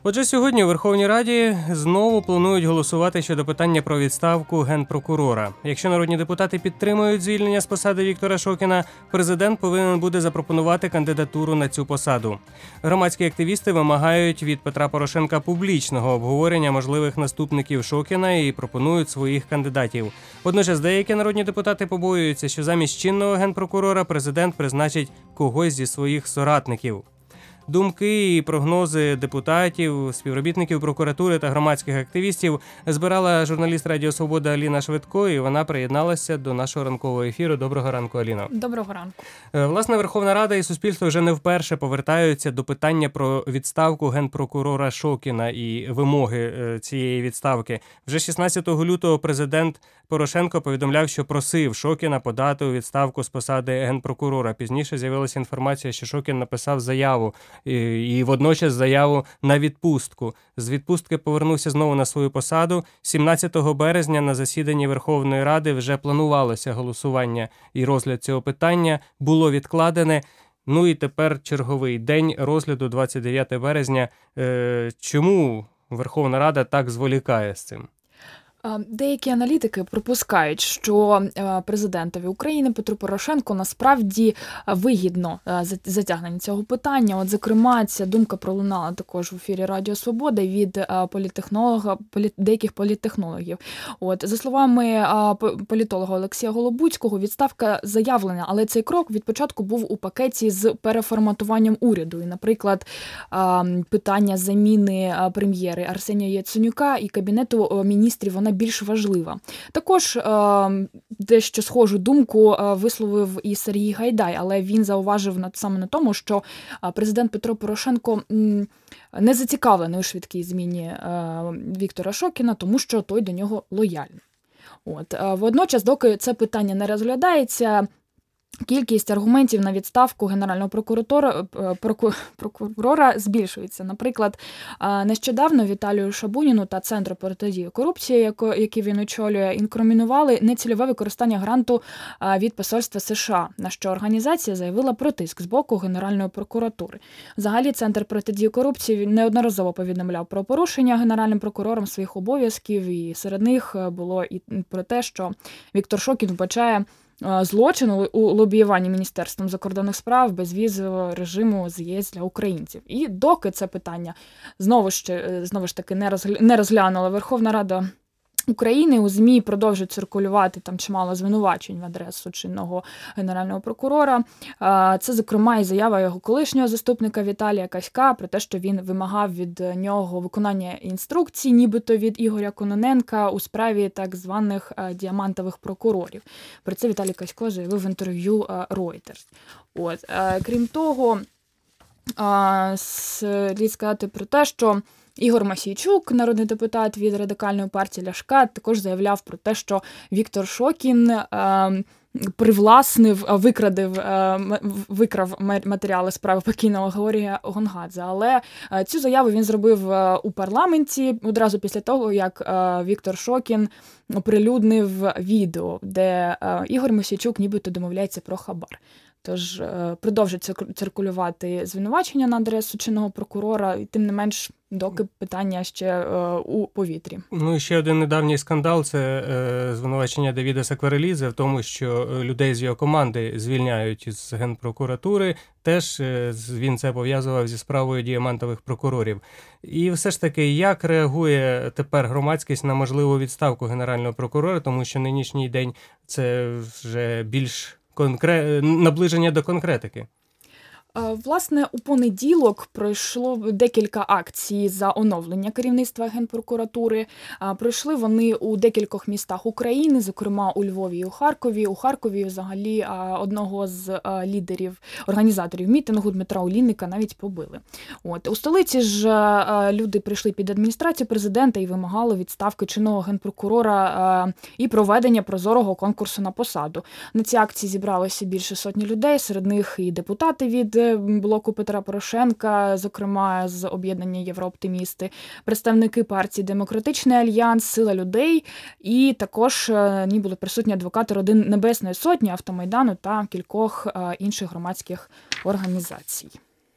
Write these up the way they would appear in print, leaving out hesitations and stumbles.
Отже, сьогодні у Верховній Раді знову планують голосувати щодо питання про відставку генпрокурора. Якщо народні депутати підтримують звільнення з посади Віктора Шокіна, президент повинен буде запропонувати кандидатуру на цю посаду. Громадські активісти вимагають від Петра Порошенка публічного обговорення можливих наступників Шокіна і пропонують своїх кандидатів. Водночас деякі народні депутати побоюються, що замість чинного генпрокурора президент призначить когось зі своїх соратників. Думки і прогнози депутатів, співробітників прокуратури та громадських активістів збирала журналіст Радіо Свобода Аліна Швидко, і вона приєдналася до нашого ранкового ефіру. Доброго ранку, Аліно. Доброго ранку. Власне, Верховна Рада і суспільство вже не вперше повертаються до питання про відставку генпрокурора Шокіна і вимоги цієї відставки. Вже 16 лютого президент Порошенко повідомляв, що просив Шокіна подати у відставку з посади генпрокурора. Пізніше з'явилася інформація, що Шокін написав заяву і водночас заяву на відпустку. З відпустки повернувся знову на свою посаду. 17 березня на засіданні Верховної Ради вже планувалося голосування і розгляд цього питання. Було відкладене. Ну і тепер черговий день розгляду, 29 березня. Чому Верховна Рада так зволікає з цим? Деякі аналітики припускають, що президентові України Петру Порошенку насправді вигідно затягнення цього питання. От, зокрема, ця думка пролунала також в ефірі Радіо Свобода від деяких політтехнологів. От, за словами політолога Олексія Голобуцького, відставка заявлена, але цей крок від початку був у пакеті з переформатуванням уряду. І, наприклад, питання заміни прем'єри Арсенія Яценюка і Кабінету міністрів, вона більш важлива. Також дещо схожу думку висловив і Сергій Гайдай, але він зауважив саме на тому, що президент Петро Порошенко не зацікавлений у швидкій зміні Віктора Шокіна, тому що той до нього лояльний. От. Водночас, доки це питання не розглядається, кількість аргументів на відставку генерального прокурора збільшується. Наприклад, нещодавно Віталію Шабуніну та Центру протидії корупції, який він очолює, інкримінували нецільове використання гранту від посольства США, на що організація заявила про тиск з боку Генеральної прокуратури. Взагалі, Центр протидії корупції неодноразово повідомляв про порушення генеральним прокурором своїх обов'язків, і серед них було і про те, що Віктор Шокін вбачає злочин у лобіюванні Міністерством закордонних справ безвізового режиму з ЄС для українців. І доки це питання знову ж таки не розглянула Верховна Рада України, у ЗМІ продовжують циркулювати там чимало звинувачень в адресу чинного генерального прокурора. Це, зокрема, і заява його колишнього заступника Віталія Каська про те, що він вимагав від нього виконання інструкцій, нібито від Ігоря Кононенка у справі так званих діамантових прокурорів. Про це Віталій Касько заявив в інтерв'ю Reuters. От. Крім того, слід сказати про те, що Ігор Мосійчук, народний депутат від Радикальної партії Ляшка, також заявляв про те, що Віктор Шокін викрав матеріали справи покійного Георгія Гонгадзе. Але цю заяву він зробив у парламенті одразу після того, як Віктор Шокін оприлюднив відео, де Ігор Мосійчук нібито домовляється про хабар. Тож продовжують циркулювати звинувачення на адресу чинного прокурора, і тим не менш, доки питання ще у повітрі. Ну і ще один недавній скандал – це звинувачення Давіда Сакварелідзе в тому, що людей з його команди звільняють із Генпрокуратури. Теж він це пов'язував зі справою діамантових прокурорів. І все ж таки, як реагує тепер громадськість на можливу відставку генерального прокурора, тому що нинішній день – це вже більш наближення до конкретики? Власне, у понеділок пройшло декілька акцій за оновлення керівництва Генпрокуратури. Пройшли вони у декількох містах України, зокрема у Львові і у Харкові. У Харкові взагалі одного з організаторів мітингу Дмитра Олійника навіть побили. От. У столиці ж люди прийшли під адміністрацію президента і вимагали відставки чинного генпрокурора і проведення прозорого конкурсу на посаду. На ці акції зібралося більше сотні людей, серед них і депутати від блоку Петра Порошенка, зокрема з об'єднання «Єврооптимісти», представники партії «Демократичний альянс», «Сила людей» і також були присутні адвокати родин Небесної Сотні, Автомайдану та кількох інших громадських організацій.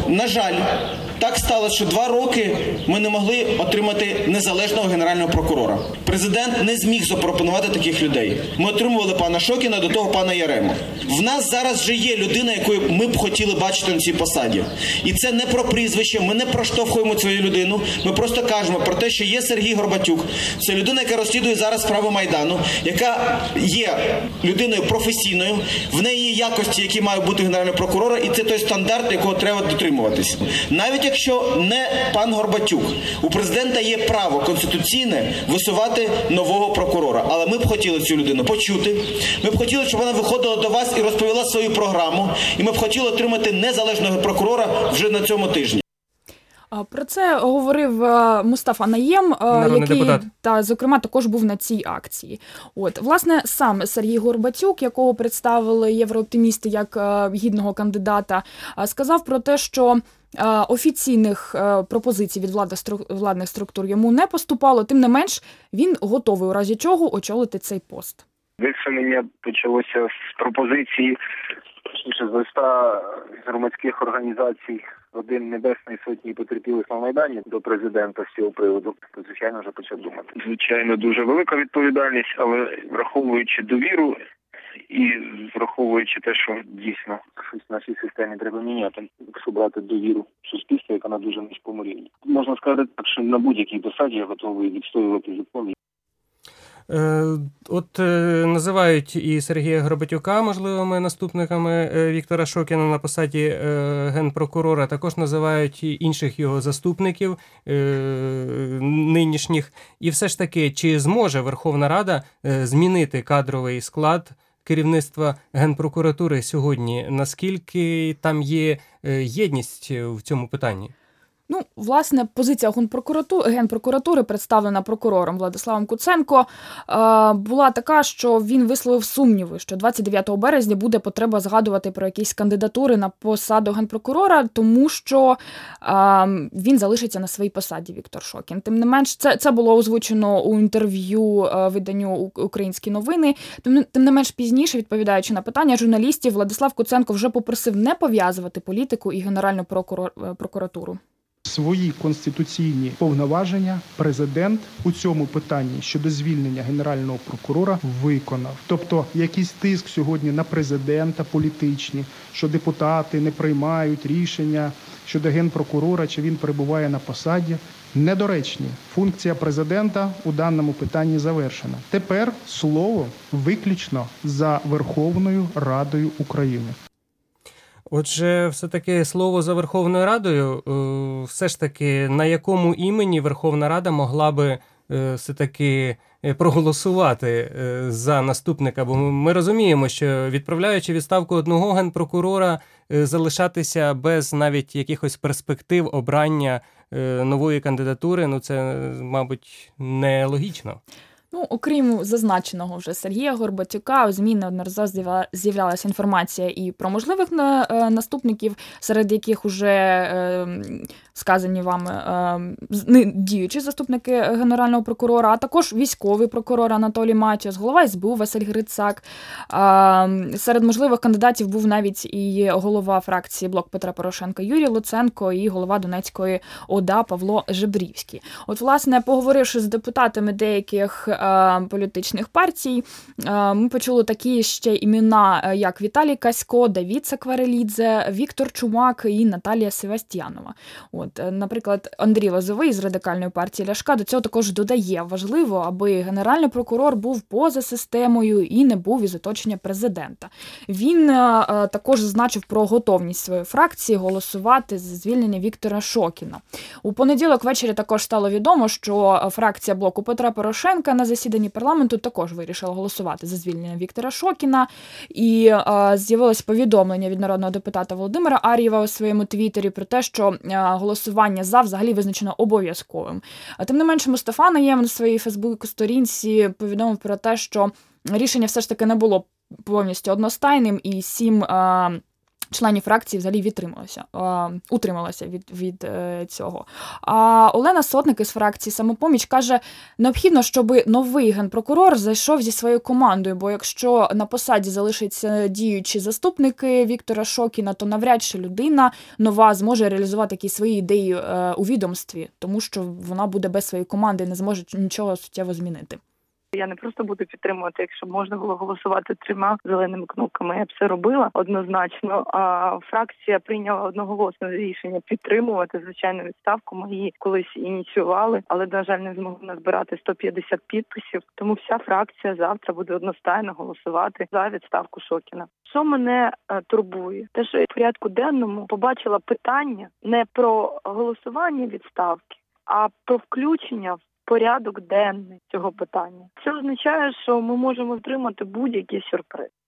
на жаль, так сталося, що 2 роки ми не могли отримати незалежного генерального прокурора. Президент не зміг запропонувати таких людей. Ми отримували пана Шокіна, до того пана Ярему. В нас зараз вже є людина, яку ми б хотіли бачити на цій посаді. І це не про прізвище, ми не проштовхуємо цю людину, ми просто кажемо про те, що є Сергій Горбатюк. Це людина, яка розслідує зараз справи Майдану, яка є людиною професійною, в неї є якості, які мають бути генерального прокурора, і це той стандарт, якого треба дотримуватись. Навіть якщо не пан Горбатюк, у президента є право конституційне висувати нового прокурора. Але ми б хотіли цю людину почути, ми б хотіли, щоб вона виходила до вас і розповіла свою програму, і ми б хотіли отримати незалежного прокурора вже на цьому тижні. Про це говорив Мустафа Найєм, який, зокрема, також був на цій акції. Власне, сам Сергій Горбатюк, якого представили єврооптимісти як гідного кандидата, сказав про те, що офіційних пропозицій від владних структур йому не поступало, тим не менш, він готовий у разі чого очолити цей пост. Висунення почалося з пропозиції, точніше, з листа з громадських організацій Родин Небесної Сотні потерпілих на Майдані до президента з цього приводу. Звичайно, вже почав думати. Звичайно, дуже велика відповідальність, але враховуючи довіру і враховуючи те, що дійсно щось в нашій системі треба міняти, якщо брати довіру суспільства, яка на дуже низькому рівні. Можна сказати так, що на будь-якій посаді я готовий відстоювати закон. Називають і Сергія Горбатюка можливими наступниками Віктора Шокіна на посаді генпрокурора, також називають і інших його заступників нинішніх. І все ж таки, чи зможе Верховна Рада змінити кадровий склад керівництва Генпрокуратури сьогодні? Наскільки там є єдність в цьому питанні? Власне, позиція Генпрокуратури, представлена прокурором Владиславом Куценко, була така, що він висловив сумніви, що 29 березня буде потреба згадувати про якісь кандидатури на посаду Генпрокурора, тому що він залишиться на своїй посаді, Віктор Шокін. Тим не менш, це було озвучено у інтерв'ю виданню «Українські новини». Тим не менш, пізніше, відповідаючи на питання журналістів, Владислав Куценко вже попросив не пов'язувати політику і Генеральну прокуратуру. Свої конституційні повноваження президент у цьому питанні щодо звільнення генерального прокурора виконав. Тобто якийсь тиск сьогодні на президента політичні, що депутати не приймають рішення щодо генпрокурора, чи він перебуває на посаді, недоречні. Функція президента у даному питанні завершена. Тепер слово виключно за Верховною Радою України. Отже, все-таки слово за Верховною Радою, все ж таки, на якому імені Верховна Рада могла би все-таки проголосувати за наступника? Бо ми розуміємо, що відправляючи відставку одного генпрокурора, залишатися без навіть якихось перспектив обрання нової кандидатури, це, мабуть, нелогічно. Окрім зазначеного вже Сергія Горбатюка, у ЗМІ неодноразово з'являлася інформація і про можливих наступників, серед яких уже сказані вами діючі заступники Генерального прокурора, а також військовий прокурор Анатолій Матіос, голова СБУ Василь Грицак. Серед можливих кандидатів був навіть і голова фракції «Блок Петра Порошенка» Юрій Луценко і голова Донецької ОДА Павло Жебрівський. Власне, поговоривши з депутатами деяких політичних партій, ми почули такі ще імена, як Віталій Касько, Давід Сакварелідзе, Віктор Чумак і Наталія Севастьянова. Наприклад, Андрій Лозовий з Радикальної партії Ляшка до цього також додає: важливо, аби генеральний прокурор був поза системою і не був із оточення президента. Він також зазначив про готовність своєї фракції голосувати за звільнення Віктора Шокіна. У понеділок ввечері також стало відомо, що фракція Блоку Петра Порошенка на засіданні парламенту також вирішила голосувати за звільнення Віктора Шокіна. І з'явилось повідомлення від народного депутата Володимира Ар'єва у своєму твіттері про те, що голосування за взагалі визначено обов'язковим. Тим не менше, Мустафа Найєм на своїй фейсбук-сторінці повідомив про те, що рішення все ж таки не було повністю одностайним, і 7 членів фракції взагалі утрималася від цього. А Олена Сотник із фракції «Самопоміч» каже, необхідно, щоб новий генпрокурор зайшов зі своєю командою, бо якщо на посаді залишаться діючі заступники Віктора Шокіна, то навряд чи людина нова зможе реалізувати якісь свої ідеї у відомстві, тому що вона буде без своєї команди і не зможе нічого суттєво змінити. Я не просто буду підтримувати, якщо б можна було голосувати 3 зеленими кнопками, я б це робила однозначно. А фракція прийняла одноголосне рішення підтримувати, звичайно, відставку. Ми її колись ініціювали, але, на жаль, не змогли назбирати 150 підписів. Тому вся фракція завтра буде одностайно голосувати за відставку Шокіна. Що мене турбує? Те, що я в порядку денному побачила питання не про голосування відставки, а про включення в порядок денний цього питання. Це означає, що ми можемо отримати будь-який сюрприз.